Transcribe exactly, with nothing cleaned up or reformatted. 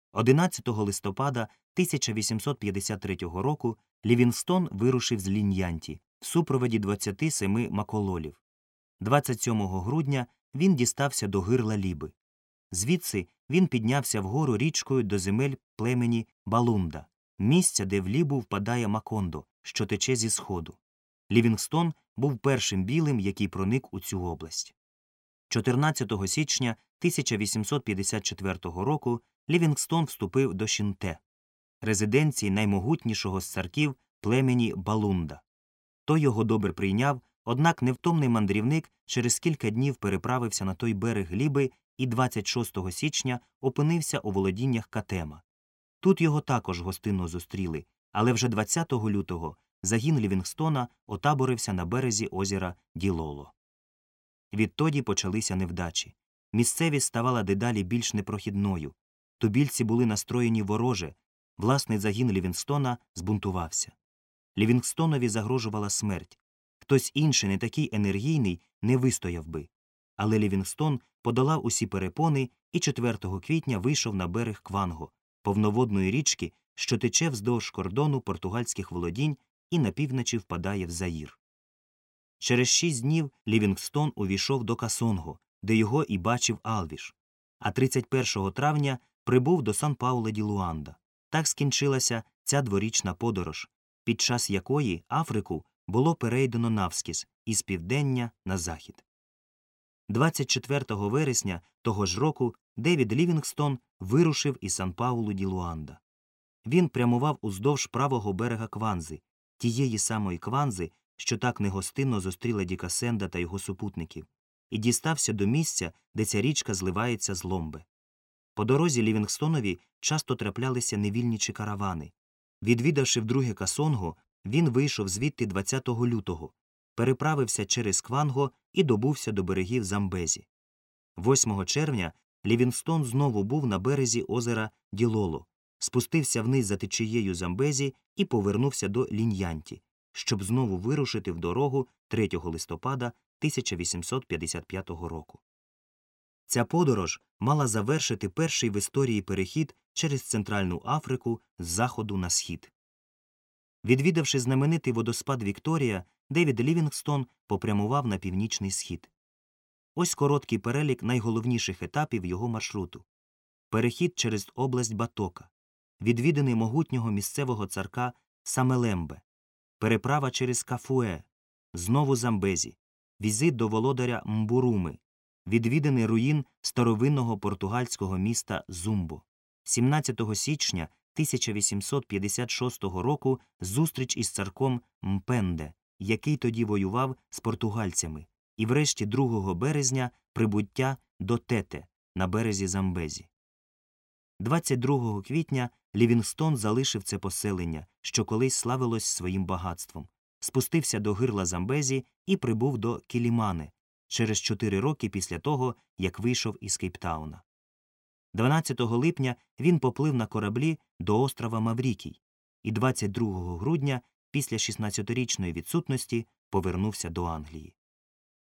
одинадцятого листопада тисяча вісімсот п'ятдесят третього року Лівінгстон вирушив з Ліньянті в супроводі двадцяти семи макололів. двадцять сьомого грудня він дістався до гирла Ліби. Звідси він піднявся вгору річкою до земель племені Балунда, місця, де в Лібу впадає Макондо, що тече зі сходу. Лівінгстон був першим білим, який проник у цю область. чотирнадцятого січня тисяча вісімсот п'ятдесят четвертого року Лівінгстон вступив до Шінте, резиденції наймогутнішого з царків племені Балунда. Той його добре прийняв, однак невтомний мандрівник через кілька днів переправився на той берег Ліби і двадцять шостого січня опинився у володіннях Катема. Тут його також гостинно зустріли, але вже двадцятого лютого загін Лівінгстона отаборився на березі озера Ділоло. Відтоді почалися невдачі. Місцевість ставала дедалі більш непрохідною. Тубільці були настроєні вороже, власний загін Лівінгстона збунтувався. Лівінгстонові загрожувала смерть. Хтось інший, не такий енергійний, не вистояв би. Але Лівінгстон подолав усі перепони і четвертого квітня вийшов на берег Кванго, повноводної річки, що тече вздовж кордону португальських володінь і на півночі впадає в Заїр. Через шість днів Лівінгстон увійшов до Касонго, де його і бачив Алвіш, а тридцять першого травня прибув до Сан-Пауло-ді-Луанда. Так скінчилася ця дворічна подорож, під час якої Африку було перейдено навскіз із південня на захід. двадцять четвертого вересня того ж року Девід Лівінгстон вирушив із Сан-Пауло-ді-Луанда. Він прямував уздовж правого берега Кванзи, тієї самої Кванзи, що так негостинно зустріла Діка Сенда та його супутників, і дістався до місця, де ця річка зливається з Ломбе. По дорозі Лівінгстонові часто траплялися невільничі каравани. Відвідавши вдруге Касонго, він вийшов звідти двадцятого лютого, переправився через Кванго і добувся до берегів Замбезі. восьмого червня Лівінгстон знову був на березі озера Ділоло, спустився вниз за течією Замбезі і повернувся до Ліньянті, щоб знову вирушити в дорогу третього листопада тисяча вісімсот п'ятдесят п'ятого року. Ця подорож мала завершити перший в історії перехід через Центральну Африку з заходу на схід. Відвідавши знаменитий водоспад Вікторія, Девід Лівінгстон попрямував на північний схід. Ось короткий перелік найголовніших етапів його маршруту. Перехід через область Батока, відвідини могутнього місцевого царка Самелембе, переправа через Кафуе, знову Замбезі, візит до володаря Мбуруми, відвідини руїн старовинного португальського міста Зумбо. сімнадцятого січня тисяча вісімсот п'ятдесят шостого року зустріч із царком Мпенде, який тоді воював з португальцями, і врешті другого березня прибуття до Тете на березі Замбезі. двадцять другого квітня Лівінгстон залишив це поселення, що колись славилось своїм багатством, спустився до гирла Замбезі і прибув до Кілімане через чотири роки після того, як вийшов із Кейптауна. дванадцятого липня він поплив на кораблі до острова Маврікій і двадцять другого грудня після шістнадцятирічної відсутності повернувся до Англії.